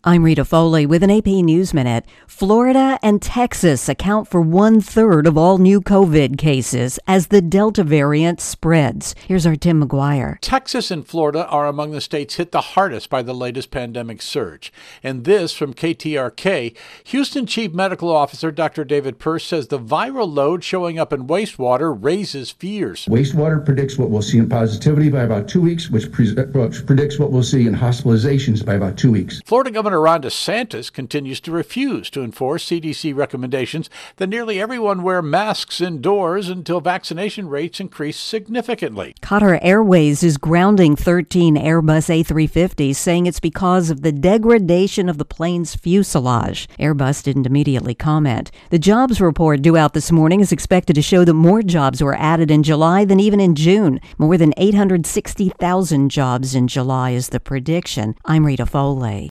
I'm Rita Foley with an AP News Minute. Florida and Texas account for 1/3 of all new COVID cases as the Delta variant spreads. Here's our Tim McGuire. Texas and Florida are among the states hit the hardest by the latest pandemic surge. And this from KTRK. Houston Chief Medical Officer Dr. David Pearce says the viral load showing up in wastewater raises fears. Wastewater predicts what we'll see in positivity by about 2 weeks, which predicts what we'll see in hospitalizations by about 2 weeks. Florida Governor Ron DeSantis continues to refuse to enforce CDC recommendations that nearly everyone wear masks indoors until vaccination rates increase significantly. Qatar Airways is grounding 13 Airbus A350s, saying it's because of the degradation of the plane's fuselage. Airbus didn't immediately comment. The jobs report due out this morning is expected to show that more jobs were added in July than even in June. More than 860,000 jobs in July is the prediction. I'm Rita Foley.